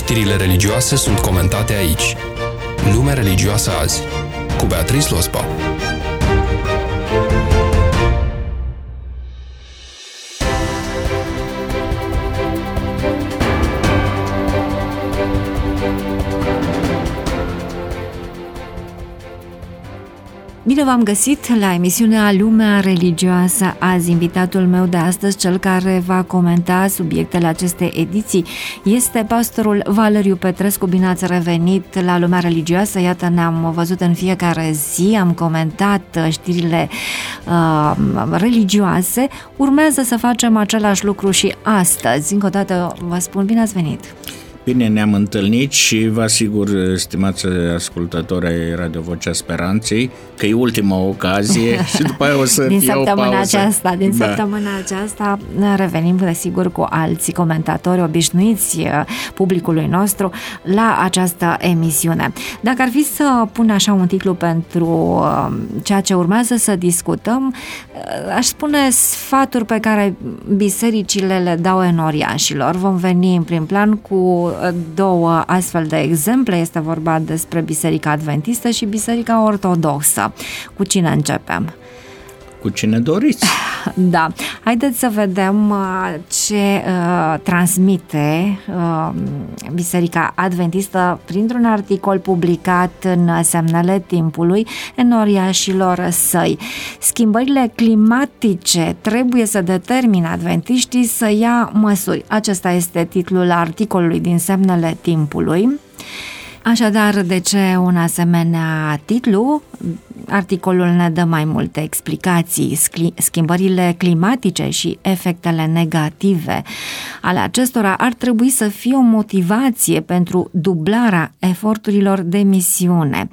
Știrile religioase sunt comentate aici. Lumea religioasă azi, cu Beatrice Lospa. Bine v-am găsit la emisiunea Lumea religioasă azi. Invitatul meu de astăzi, cel care va comenta subiectele acestei ediții, este pastorul Valeriu Petrescu. Bine ați revenit la Lumea religioasă. Iată, ne-am văzut în fiecare zi, am comentat știrile religioase. Urmează să facem același lucru și astăzi. Încă o dată vă spun, bine ați venit! Bine, ne-am întâlnit și vă asigur, stimați ascultători ai Radio Vocea Speranței, că e ultima ocazie și după aia o să fie o pauză. Din săptămâna aceasta revenim, desigur, cu alții comentatori obișnuiți publicului nostru la această emisiune. Dacă ar fi să pun așa un titlu pentru ceea ce urmează să discutăm, aș spune sfaturi pe care bisericile le dau enoriașilor. Vom veni în prim plan cu două astfel de exemple. Este vorba despre Biserica Adventistă și Biserica Ortodoxă. Cu cine începem? Cu cine doriți. Da. Haideți să vedem ce transmite Biserica Adventistă printr-un articol publicat în Semnele Timpului enoriașilor săi. Schimbările climatice trebuie să determine adventiștii să ia măsuri. Acesta este titlul articolului din Semnele Timpului. Așadar, de ce un asemenea titlu? Articolul ne dă mai multe explicații. Schimbările climatice și efectele negative ale acestora ar trebui să fie o motivație pentru dublarea eforturilor de misiune,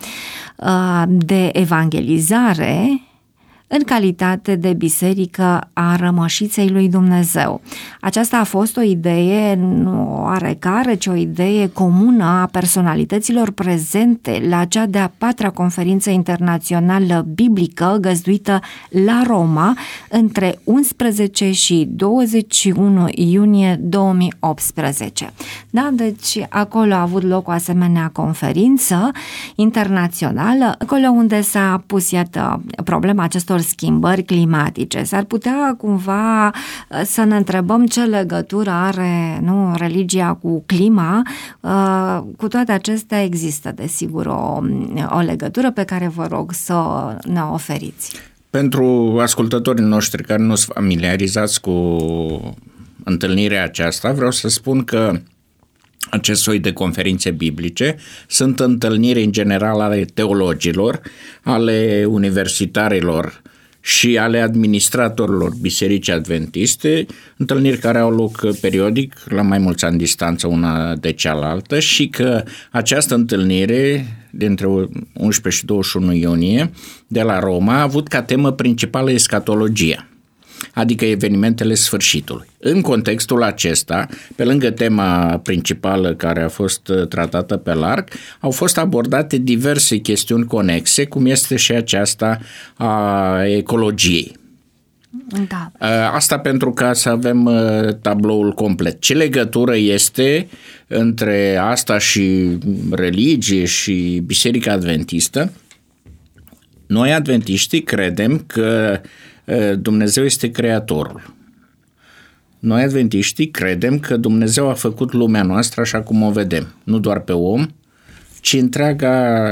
de evangelizare, în calitate de biserică a rămășiței lui Dumnezeu. Aceasta a fost o idee nu oarecare, ci o idee comună a personalităților prezente la cea de-a 4-a conferință internațională biblică găzduită la Roma între 11 și 21 iunie 2018. Da, deci acolo a avut loc o asemenea conferință internațională, acolo unde s-a pus, iată, problema acestor schimbări climatice. S-ar putea cumva să ne întrebăm ce legătură are, nu, religia cu clima. Cu toate acestea există, desigur, o legătură pe care vă rog să ne oferiți. Pentru ascultătorii noștri care nu sunt familiarizați cu întâlnirea aceasta, vreau să spun că acest soi de conferințe biblice sunt întâlniri în general ale teologilor, ale universitarilor și ale administratorilor Bisericii Adventiste, întâlniri care au loc periodic, la mai mulți ani distanță una de cealaltă, și că această întâlnire dintre 11 și 21 iunie de la Roma a avut ca temă principală escatologia, adică evenimentele sfârșitului. În contextul acesta, pe lângă tema principală care a fost tratată pe larg, au fost abordate diverse chestiuni conexe, cum este și aceasta a ecologiei. Da. Asta pentru ca să avem tabloul complet. Ce legătură este între asta și religie și Biserica Adventistă? Noi, adventiștii, credem că Dumnezeu este creatorul. Noi, adventiștii, credem că Dumnezeu a făcut lumea noastră așa cum o vedem. Nu doar pe om, ci întreaga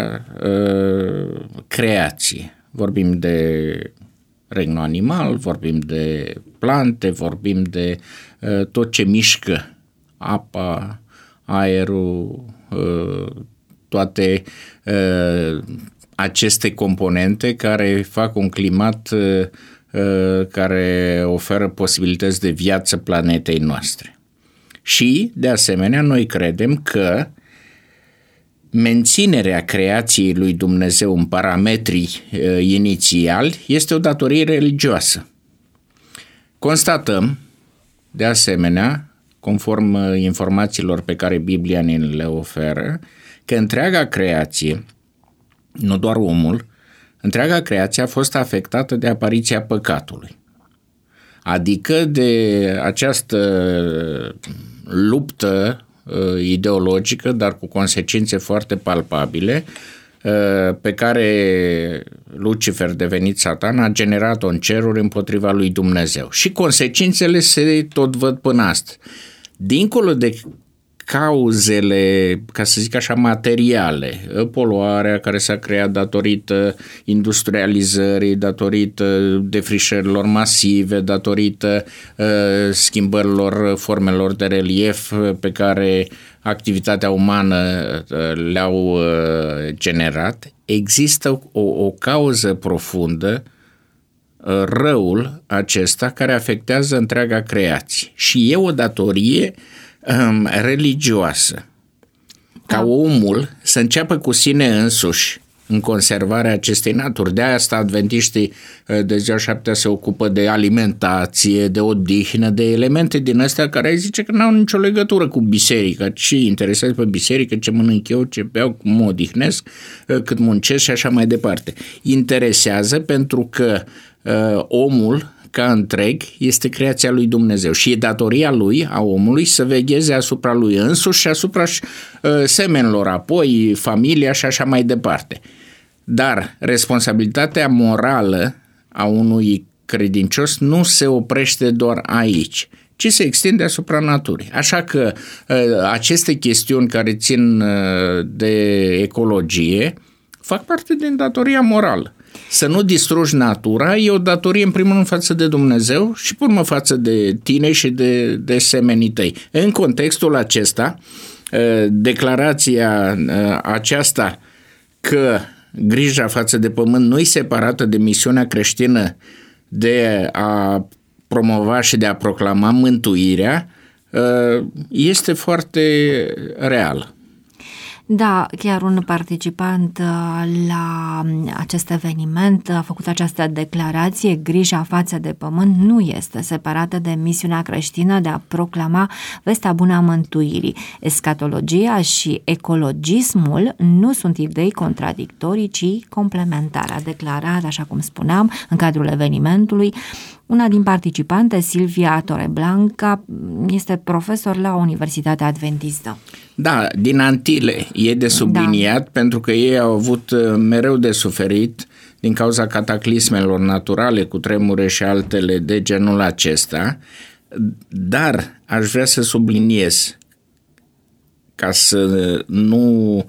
creație. Vorbim de regnul animal, vorbim de plante, vorbim de tot ce mișcă, apa, aerul, toate aceste componente care fac un climat care oferă posibilități de viață planetei noastre. Și, de asemenea, noi credem că menținerea creației lui Dumnezeu în parametrii inițiali este o datorie religioasă. Constatăm, de asemenea, conform informațiilor pe care Biblia ne le oferă, că întreaga creație, nu doar omul, întreaga creație a fost afectată de apariția păcatului. Adică de această luptă ideologică, dar cu consecințe foarte palpabile, pe care Lucifer, devenit Satan, a generat-o în ceruri împotriva lui Dumnezeu. Și consecințele se tot văd până astăzi. Dincolo de cauzele, ca să zic așa, materiale, poluarea care s-a creat datorită industrializării, datorită defrișărilor masive, datorită schimbărilor formelor de relief pe care activitatea umană le-au generat, există o cauză profundă, răul acesta care afectează întreaga creație și e o datorie religioasă, ca omul să înceapă cu sine însuși în conservarea acestei naturi. De asta adventiștii de ziua șaptea se ocupă de alimentație, de odihnă, de elemente din astea care ai zice că n-au nicio legătură cu biserica. Ce interesează pe biserică, ce mănânc eu, ce beau, cum mă odihnesc, cât muncesc și așa mai departe. Interesează pentru că omul ca întreg este creația lui Dumnezeu și e datoria lui, a omului, să vegheze asupra lui însuși și asupra semenilor, apoi familia și așa mai departe. Dar responsabilitatea morală a unui credincios nu se oprește doar aici, ci se extinde asupra naturii. Așa că aceste chestiuni care țin de ecologie fac parte din datoria morală. Să nu distrugi natura e o datorie în primul rând față de Dumnezeu și pe urmă față de tine și de semenii tăi. În contextul acesta, declarația aceasta că grija față de pământ nu e separată de misiunea creștină de a promova și de a proclama mântuirea, este foarte reală. Da, chiar un participant la acest eveniment a făcut această declarație: grija față de pământ nu este separată de misiunea creștină de a proclama vestea bună a mântuirii. Escatologia și ecologismul nu sunt idei contradictorii, ci complementare, a declarat, așa cum spuneam, în cadrul evenimentului. Una din participante, Silvia Torreblanca, este profesor la Universitatea Adventistă. Da, din Antile e de subliniat, pentru că ei au avut mereu de suferit din cauza cataclismelor naturale, cu tremure și altele de genul acesta, dar aș vrea să subliniez, ca să nu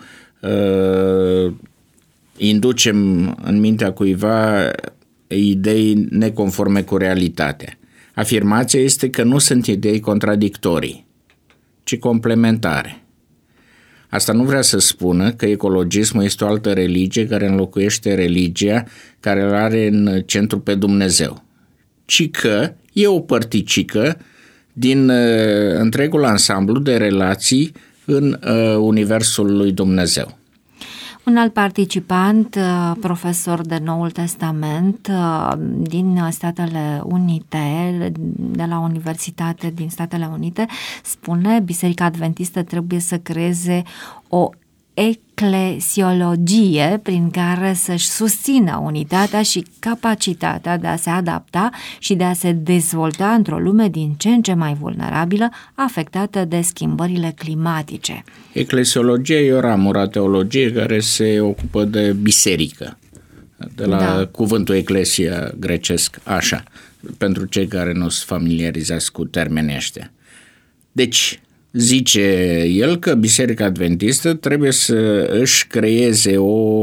inducem în mintea cuiva idei neconforme cu realitatea. Afirmația este că nu sunt idei contradictorii, ci complementare. Asta nu vrea să spună că ecologismul este o altă religie care înlocuiește religia care îl are în centru pe Dumnezeu, ci că e o părticică din întregul ansamblu de relații în universul lui Dumnezeu. Un alt participant, profesor de Noul Testament din Statele Unite, de la Universitate din Statele Unite, spune: Biserica Adventistă trebuie să creeze o eclesiologie prin care să-și susțină unitatea și capacitatea de a se adapta și de a se dezvolta într-o lume din ce în ce mai vulnerabilă, afectată de schimbările climatice. Eclesiologia e o ramură a teologiei care se ocupă de biserică, de la cuvântul eclesia grecesc, așa, pentru cei care nu sunt familiarizați cu termenii ăștia. Deci, zice el că Biserica Adventistă trebuie să își creeze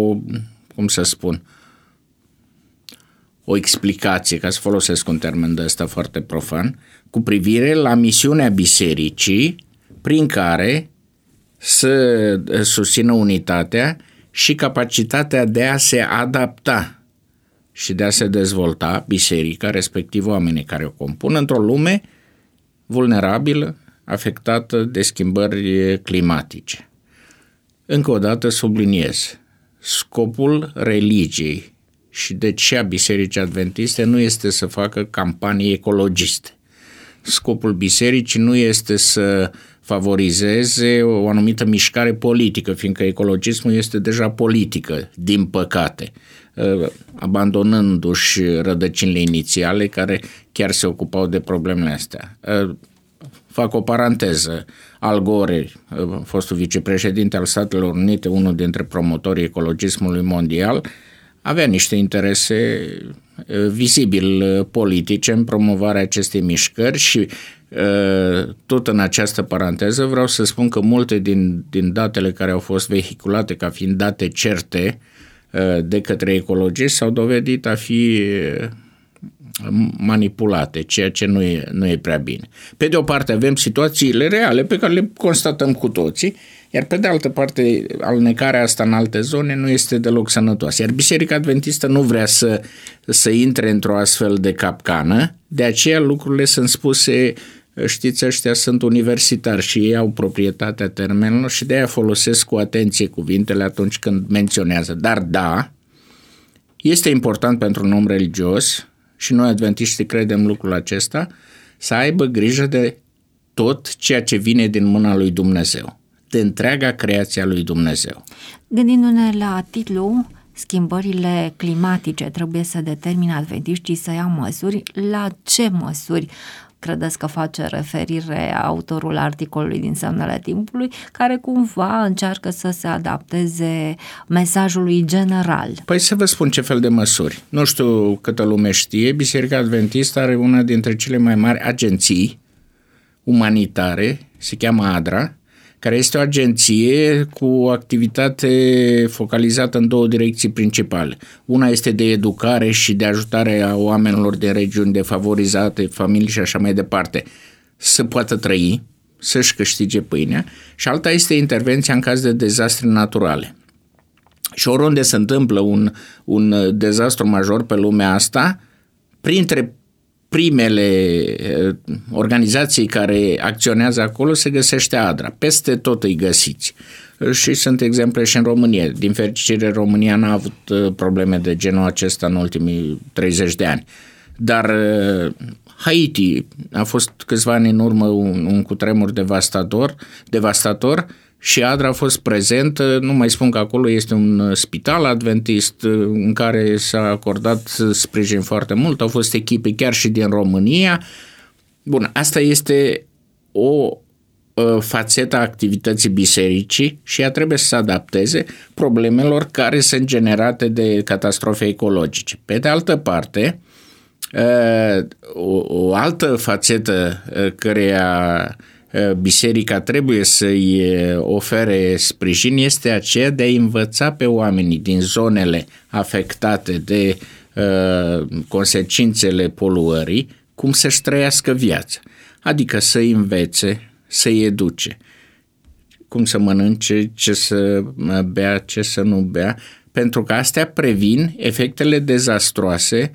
o explicație, ca să folosesc un termen de ăsta foarte profan, cu privire la misiunea bisericii prin care să susțină unitatea și capacitatea de a se adapta și de a se dezvolta biserica, respectiv oamenii care o compun, într-o lume vulnerabilă, afectată de schimbări climatice. Încă o dată subliniez, scopul religiei și de ce a Bisericii Adventiste nu este să facă campanii ecologiste. Scopul bisericii nu este să favorizeze o anumită mișcare politică, fiindcă ecologismul este deja politică, din păcate, abandonându-și rădăcinile inițiale care chiar se ocupau de problemele astea. fac o paranteză. Al Gore, fostul vicepreședinte al Statelor Unite, unul dintre promotorii ecologismului mondial, avea niște interese vizibil politice în promovarea acestei mișcări și tot în această paranteză vreau să spun că multe din datele care au fost vehiculate ca fiind date certe de către ecologiști s-au dovedit a fi manipulate, ceea ce nu e prea bine. Pe de o parte avem situațiile reale pe care le constatăm cu toții, iar pe de altă parte alunecarea asta în alte zone nu este deloc sănătoasă. Iar Biserica Adventistă nu vrea să intre într-o astfel de capcană, de aceea lucrurile sunt spuse, știți, ăștia sunt universitari și ei au proprietatea termenelor și de aia folosesc cu atenție cuvintele atunci când menționează. Dar da, este important pentru un om religios, și noi adventiștii credem lucrul acesta, să aibă grijă de tot ceea ce vine din mâna lui Dumnezeu, de întreaga creație a lui Dumnezeu. Gândindu-ne la titlu, schimbările climatice trebuie să determine adventiștii să ia măsuri. La ce măsuri credeți că face referire autorul articolului din Semnele Timpului, care cumva încearcă să se adapteze mesajului general? Păi să vă spun ce fel de măsuri. Nu știu câtă lume știe, Biserica Adventistă are una dintre cele mai mari agenții umanitare, se cheamă ADRA, care este o agenție cu o activitate focalizată în două direcții principale. Una este de educare și de ajutare a oamenilor din regiuni defavorizate, familii și așa mai departe, să poată trăi, să-și câștige pâinea, și alta este intervenția în caz de dezastre naturale. Și oriunde se întâmplă un dezastru major pe lumea asta, printre primele organizații care acționează acolo se găsește ADRA. Peste tot îi găsiți. Și sunt exemple și în România. Din fericire, România n-a avut probleme de genul acesta în ultimii 30 de ani. Dar Haiti a fost câțiva ani în urmă un cutremur devastator și ADRA a fost prezent. Nu mai spun că acolo este un spital adventist în care s-a acordat sprijin foarte mult. Au fost echipe chiar și din România. Bun, asta este o fațetă a activității bisericii și ea trebuie să se adapteze problemelor care sunt generate de catastrofe ecologice. Pe de altă parte, o altă fațetă căreia biserica trebuie să-i ofere sprijin este aceea de a învăța pe oamenii din zonele afectate de consecințele poluării cum să-și trăiască viața. Adică să-i învețe, să-i educe, cum să mănânce, ce să bea, ce să nu bea, pentru că astea previn efectele dezastroase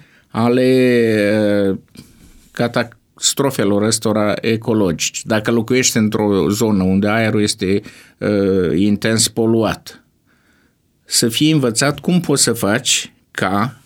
ale catastrofelor ăstora ecologice. Dacă locuiești într-o zonă unde aerul este intens poluat, să fii învățat cum poți să faci ca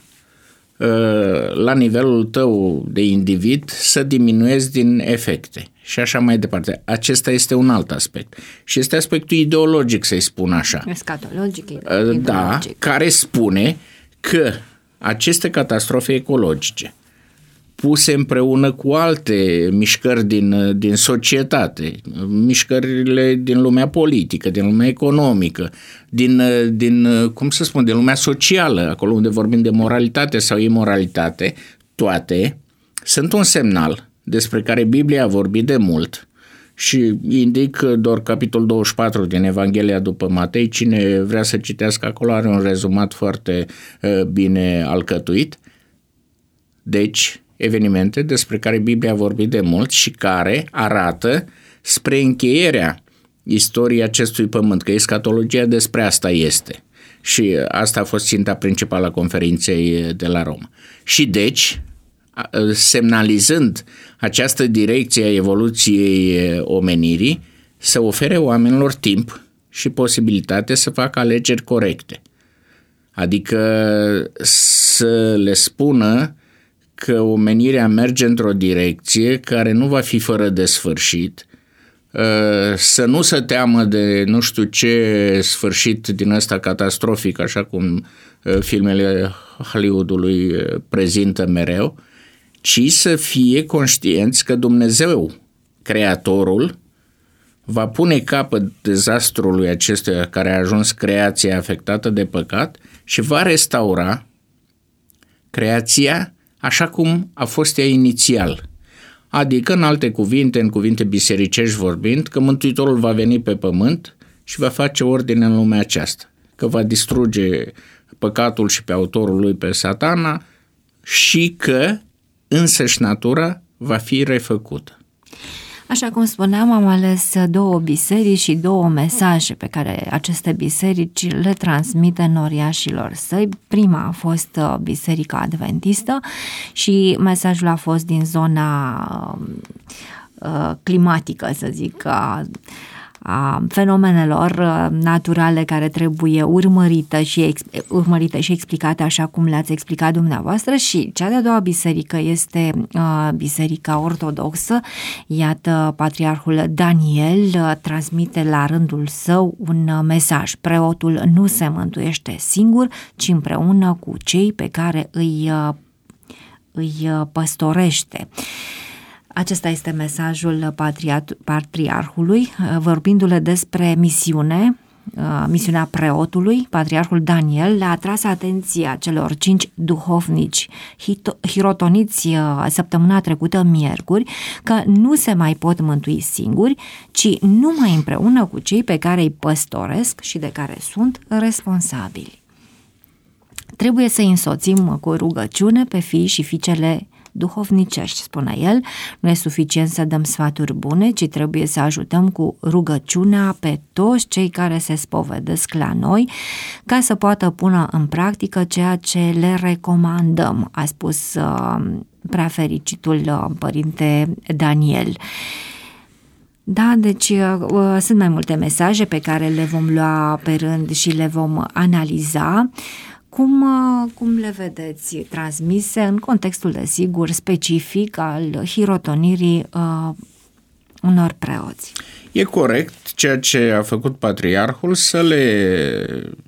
la nivelul tău de individ să diminuezi din efecte și așa mai departe. Acesta este un alt aspect. Și este aspectul ideologic, să-i spun așa. Escatologic, ideologic. Da, care spune că aceste catastrofe ecologice puse împreună cu alte mișcări din societate, mișcările din lumea politică, din lumea economică, din lumea socială, acolo unde vorbim de moralitate sau imoralitate, toate sunt un semnal despre care Biblia a vorbit de mult și indic doar capitolul 24 din Evanghelia după Matei. Cine vrea să citească acolo are un rezumat foarte bine alcătuit. Deci, evenimente despre care Biblia a vorbit de mult și care arată spre încheierea istoriei acestui pământ, că escatologia despre asta este. Și asta a fost ținta principală a conferinței de la Roma. Și deci, semnalizând această direcție a evoluției omenirii, să ofere oamenilor timp și posibilitate să facă alegeri corecte. Adică să le spună că omenirea merge într-o direcție care nu va fi fără de sfârșit, să nu se teamă de nu știu ce sfârșit din ăsta catastrofic, așa cum filmele Hollywoodului prezintă mereu, ci să fie conștienți că Dumnezeu Creatorul va pune capăt dezastrului acestuia care a ajuns creația afectată de păcat și va restaura creația așa cum a fost ea inițial. Adică, în alte cuvinte, în cuvinte bisericești vorbind, că Mântuitorul va veni pe pământ și va face ordine în lumea aceasta, că va distruge păcatul și pe autorul lui, pe Satana, și că însăși natura va fi refăcută. Așa cum spuneam, am ales 2 biserici și 2 mesaje pe care aceste biserici le transmite noriașilor săi. Prima a fost Biserica Adventistă și mesajul a fost din zona climatică, să zic, a fenomenelor naturale care trebuie urmărite și explicate așa cum le-ați explicat dumneavoastră. Și cea de-a doua biserică este Biserica Ortodoxă. Iată, Patriarhul Daniel transmite la rândul său un mesaj: preotul nu se mântuiește singur, ci împreună cu cei pe care îi păstorește. Acesta este mesajul patriarhului, vorbindu-le despre misiunea preotului. Patriarhul Daniel le-a atras atenția celor 5 duhovnici hirotoniți săptămâna trecută, miercuri, că nu se mai pot mântui singuri, ci numai împreună cu cei pe care îi păstoresc și de care sunt responsabili. Trebuie să însoțim cu rugăciune pe fii și fiicele duhovnicești, spune el. Nu e suficient să dăm sfaturi bune, ci trebuie să ajutăm cu rugăciunea pe toți cei care se spovedesc la noi, ca să poată pune în practică ceea ce le recomandăm, a spus preafericitul părinte Daniel. Da, deci sunt mai multe mesaje pe care le vom lua pe rând și le vom analiza. Cum le vedeți transmise în contextul, desigur, specific al hirotonirii unor preoți? E corect ceea ce a făcut patriarhul, să le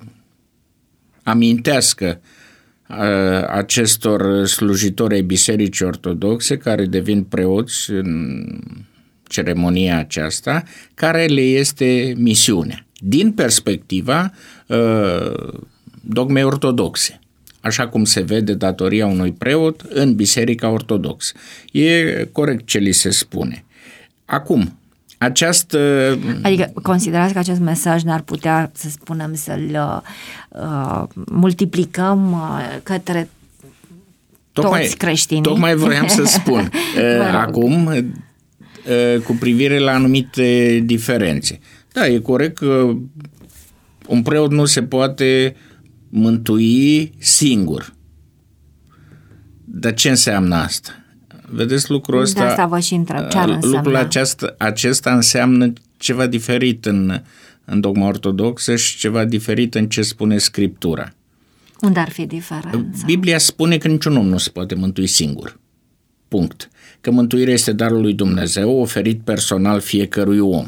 amintească acestor slujitori ai Bisericii Ortodoxe care devin preoți în ceremonia aceasta, care le este misiunea, din perspectiva dogmei ortodoxe, așa cum se vede datoria unui preot în Biserica Ortodoxă. E corect ce li se spune. Acum, Adică considerați că acest mesaj n-ar putea, să spunem, să-l multiplicăm către toți creștinii? Tocmai vroiam să spun. Acum, cu privire la anumite diferențe. Da, e corect că un preot nu se poate mântui singur. Dar ce înseamnă asta? Vedeți lucrul ăsta? De asta vă și întreb, ce ar însemna? Lucrul acesta înseamnă ceva diferit în dogma ortodoxă și ceva diferit în ce spune Scriptura. Unde ar fi diferența? Biblia spune că niciun om nu se poate mântui singur. Punct. Că mântuirea este darul lui Dumnezeu, oferit personal fiecărui om.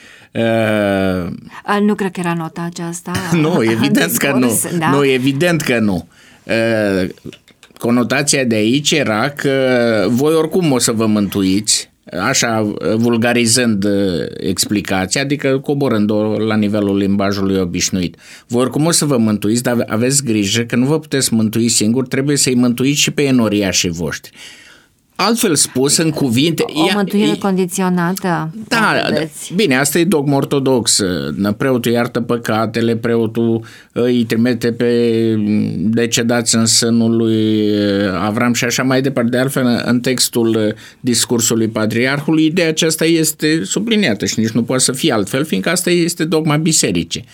Nu cred că era nota aceasta. Nu, evident că nu. Da? Nu, evident că nu. Conotația de aici era că voi oricum o să vă mântuiți, așa vulgarizând explicația, adică coborând-o la nivelul limbajului obișnuit. Voi oricum o să vă mântuiți, dar aveți grijă că nu vă puteți mântui singur, trebuie să-i mântuiți și pe enoriașii voștri. Altfel spus, în cuvinte... O mântuire condiționată. Da, bine, asta e dogma ortodoxă. Preotul iartă păcatele, preotul îi trimite pe decedați în sânul lui Avram și așa mai departe. De altfel, în textul discursului patriarhului, ideea aceasta este subliniată și nici nu poate să fie altfel, fiindcă asta este dogma bisericii.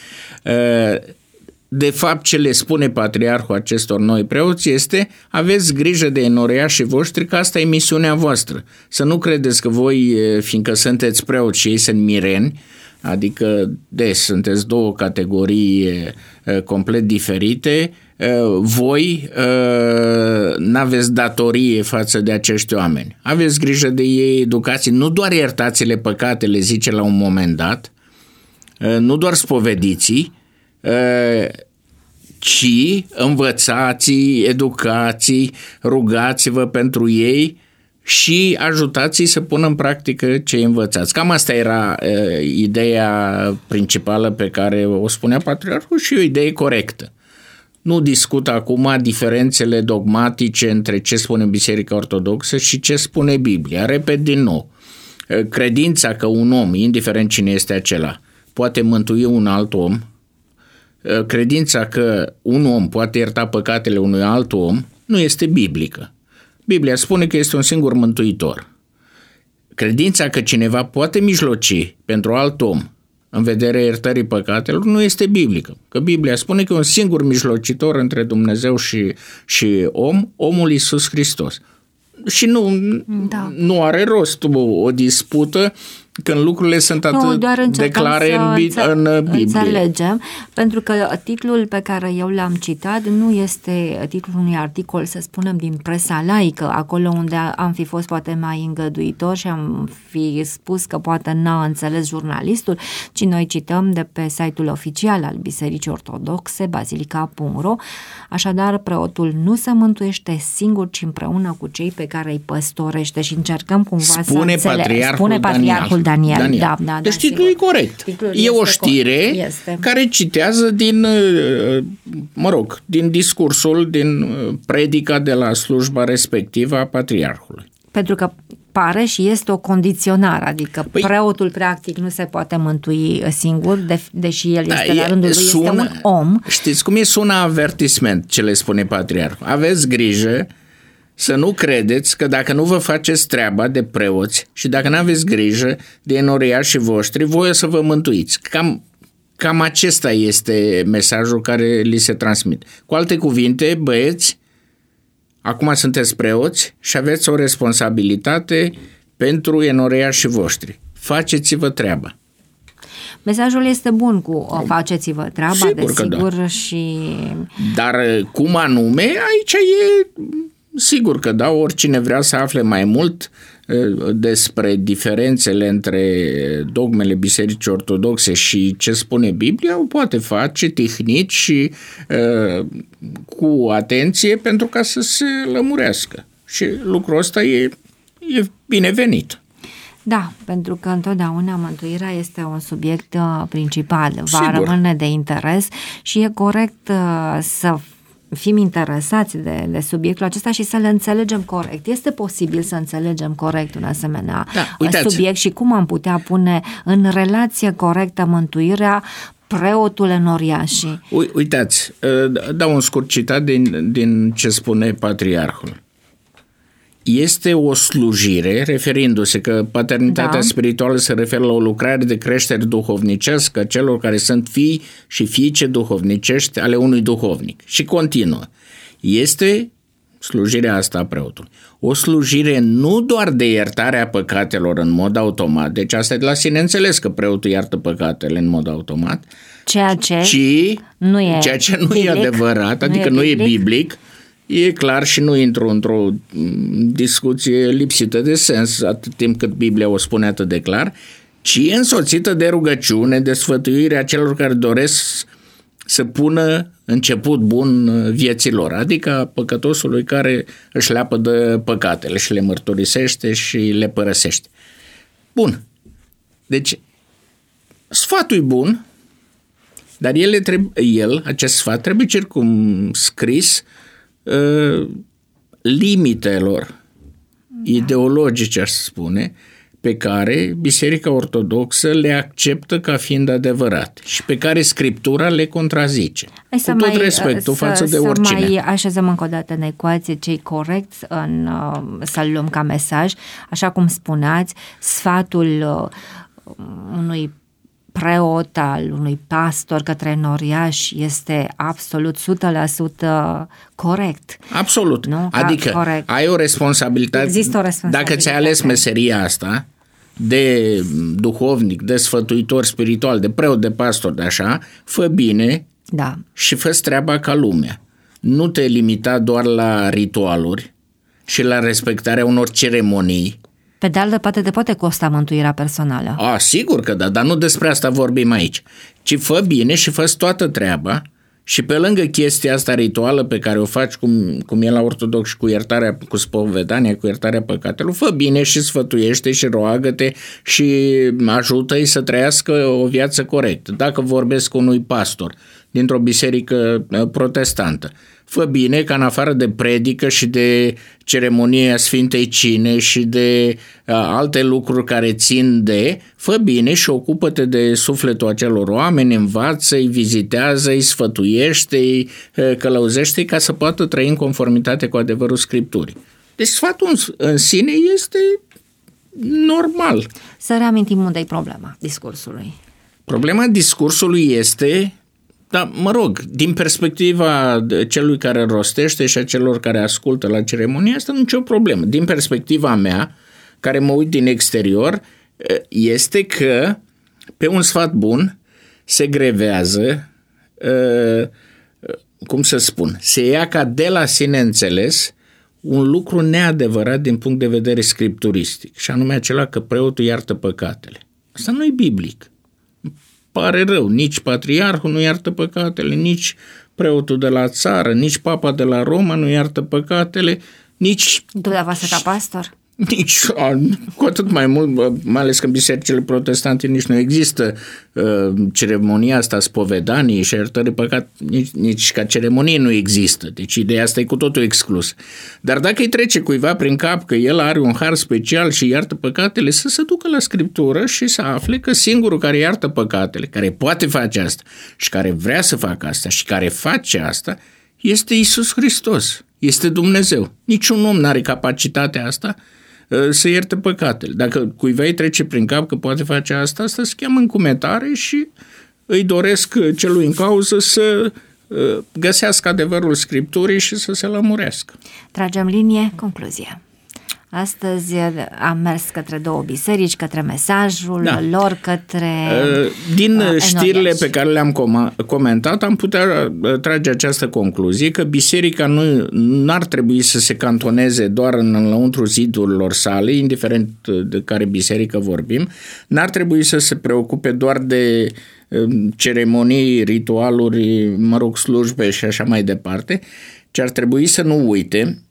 De fapt, ce le spune patriarhul acestor noi preoți este: aveți grijă de enoriașii voștri, că asta e misiunea voastră. Să nu credeți că voi, fiindcă sunteți preoți și ei sunt mireni, adică sunteți 2 categorii complet diferite, voi n-aveți datorie față de acești oameni. Aveți grijă de ei, educați, nu doar iertați-le păcatele, zice la un moment dat, nu doar spovediți, ci învățați, educați, rugați-vă pentru ei și ajutați-i să pună în practică ce învățați. Cam asta era ideea principală pe care o spunea Patriarhul și o idee corectă. Nu discut acum diferențele dogmatice între ce spune Biserica Ortodoxă și ce spune Biblia. Repet din nou, credința că un om, indiferent cine este acela, poate mântui un alt om, credința că un om poate ierta păcatele unui alt om, nu este biblică. Biblia spune că este un singur mântuitor. Credința că cineva poate mijloci pentru alt om în vederea iertării păcatelor nu este biblică. Că Biblia spune că e un singur mijlocitor între Dumnezeu și om, omul Iisus Hristos. Și nu are rost o dispută când lucrurile sunt atât de clare în Biblie. Înțelegem, pentru că titlul pe care eu l-am citat nu este titlul unui articol, să spunem, din presa laică, acolo unde am fi fost poate mai îngăduitor și am fi spus că poate n-a înțeles jurnalistul, ci noi cităm de pe site-ul oficial al Bisericii Ortodoxe, basilica.ro. Așadar, preotul nu se mântuiește singur, ci împreună cu cei pe care îi păstorește și încercăm cumva spune Patriarhul Daniel. Da, deci titlul e corect. E o știre care citează din discursul, din predica de la slujba respectivă a Patriarhului. Pentru că pare și este o condiționare, adică preotul practic nu se poate mântui singur, deși el este la rândul lui, este un om. Știți cum sună avertisment ce le spune Patriarhul? Aveți grijă să nu credeți că dacă nu vă faceți treaba de preoți și dacă nu aveți grijă de enoriașii voștri, voi o să vă mântuiți. Cam acesta este mesajul care li se transmite. Cu alte cuvinte, băieți, acum sunteți preoți și aveți o responsabilitate pentru enoriașii voștri. Faceți-vă treaba. Mesajul este bun cu faceți-vă treaba, sigur desigur, da. Și... Dar cum anume, aici e... Sigur că da, oricine vrea să afle mai mult despre diferențele între dogmele Bisericii Ortodoxe și ce spune Biblia, o poate face tihnit și cu atenție pentru ca să se lămurească. Și lucrul ăsta e binevenit. Da, pentru că întotdeauna mântuirea este un subiect principal, va rămâne de interes și e corect să fim interesați de subiectul acesta și să le înțelegem corect. Este posibil să înțelegem corect un asemenea subiect și cum am putea pune în relație corectă mântuirea preotul enoriașii. Uitați, dau un scurt citat din ce spune Patriarhul. Este o slujire, referindu-se că paternitatea spirituală se referă la o lucrare de creștere duhovnicească a celor care sunt fii și fiice duhovnicești ale unui duhovnic. Și continuă. Este slujirea asta a preotului. O slujire nu doar de iertarea păcatelor în mod automat, deci asta e de la sine înțeles că preotul iartă păcatele în mod automat, ceea ce nu e adevărat, adică nu e biblic. E clar și nu intru într-o discuție lipsită de sens atât timp cât Biblia o spune atât de clar, ci însoțită de rugăciune, de sfătuirea celor care doresc să pună început bun vieților, adică păcătosului care își leapă de păcatele și le mărturisește și le părăsește. Bun. Deci, sfatul e bun, dar acest sfat trebuie circumscris limitelor ideologice, aș spune, pe care Biserica Ortodoxă le acceptă ca fiind adevărate și pe care Scriptura le contrazice. Cu tot respectul față de oricine. Să mai așezăm încă o dată în ecuație ce-i corect să-l luăm ca mesaj. Așa cum spuneați, sfatul unui preot, al unui pastor către enoriaș este absolut 100% corect. Absolut. Nu? Adică corect. Ai o responsabilitate. Există o responsabilitate. Dacă ți-ai ales meseria asta de duhovnic, de sfătuitor spiritual, de preot, de pastor, de așa, fă bine și fă-ți treaba ca lumea. Nu te limita doar la ritualuri și la respectarea unor ceremonii. Pe de altă parte, te poate costa mântuirea personală. Sigur că da, dar nu despre asta vorbim aici. Ci fă bine și fă toată treaba Și pe lângă chestia asta rituală pe care o faci cum e la ortodox cu iertarea, cu spovedania, cu iertarea păcatelor, fă bine și sfătuiește și roagă-te și ajută-i să trăiască o viață corectă. Dacă vorbesc cu unui pastor dintr-o biserică protestantă, fă bine ca în afară de predică și de ceremonia Sfintei Cine și de alte lucruri care țin de, fă bine și ocupă-te de sufletul acelor oameni, învață-i, vizitează-i, sfătuiește-i, călăuzește-i ca să poată trăi în conformitate cu adevărul Scripturii. Deci sfatul în sine este normal. Să reamintim unde e problema discursului. Problema discursului este... Da, mă rog, din perspectiva celui care rostește și a celor care ascultă la ceremonie, asta nu e nicio problemă. Din perspectiva mea, care mă uit din exterior, este că pe un sfat bun se grevează, cum să spun, se ia ca de la sine înțeles un lucru neadevărat din punct de vedere scripturistic, și anume acela că preotul iartă păcatele. Asta nu e biblic. Pare rău, nici patriarhul nu iartă păcatele, nici preotul de la țară, nici papa de la Roma nu iartă păcatele, nici... Dumneavoastră ca pastor? Nici, cu atât mai mult, mai ales că în bisericile protestante nici nu există ceremonia asta spovedanii și iertării păcat, nici ca ceremonie nu există. Deci ideea asta e cu totul exclusă. Dar dacă îi trece cuiva prin cap că el are un har special și iartă păcatele, să se ducă la Scriptură și să afle că singurul care iartă păcatele, care poate face asta și care vrea să facă asta și care face asta, este Iisus Hristos, este Dumnezeu. Niciun om n-are capacitatea asta să ierte păcatele. Dacă cuiva îi trece prin cap că poate face asta, asta se cheamă încumetare și îi doresc celui în cauză să găsească adevărul Scripturii și să se lămurească. Tragem linie, concluzie. Astăzi am mers către două biserici, către mesajul lor, către din știrile pe care le-am comentat, am putea trage această concluzie că biserica nu ar trebui să se cantoneze doar în lăuntru zidurilor sale, indiferent de care biserică vorbim, n-ar trebui să se preocupe doar de ceremonii, ritualuri, slujbe și așa mai departe, ci ar trebui să nu uite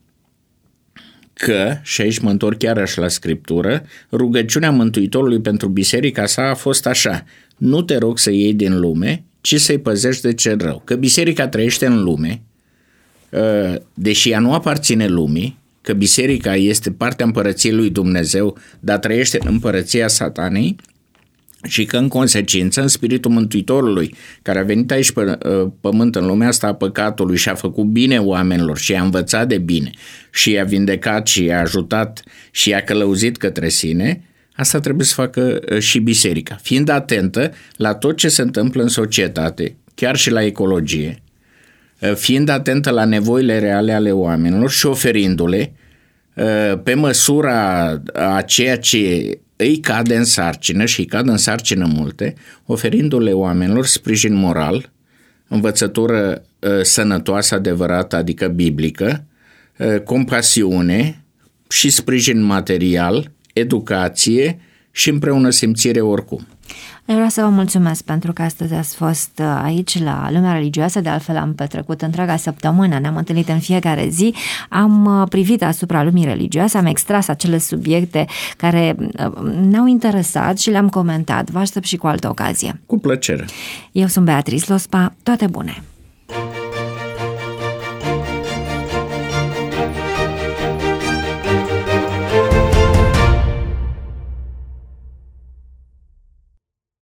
că, și aici mă întorc chiar la Scriptură, rugăciunea Mântuitorului pentru biserica sa a fost așa: nu te rog să iei din lume, ci să-i păzești de cel rău. Că biserica trăiește în lume, deși ea nu aparține lumii, că biserica este partea împărăției lui Dumnezeu, dar trăiește în împărăția Satanei, și că în consecință, în spiritul Mântuitorului, care a venit aici pe pământ în lumea asta a păcatului și a făcut bine oamenilor și i-a învățat de bine și i-a vindecat și i-a ajutat și i-a călăuzit către sine, asta trebuie să facă și biserica, fiind atentă la tot ce se întâmplă în societate, chiar și la ecologie, fiind atentă la nevoile reale ale oamenilor și oferindu-le pe măsura a ceea ce îi cade în sarcină, și îi cad în sarcină multe, oferindu-le oamenilor sprijin moral, învățătură sănătoasă, adevărată, adică biblică, compasiune și sprijin material, educație și împreună simțire oricum. Vreau să vă mulțumesc pentru că astăzi ați fost aici la Lumea Religioasă, de altfel am petrecut întreaga săptămână, ne-am întâlnit în fiecare zi, am privit asupra lumii religioase, am extras acele subiecte care ne-au interesat și le-am comentat. Vă aștept și cu altă ocazie. Cu plăcere. Eu sunt Beatrice Lospa, toate bune!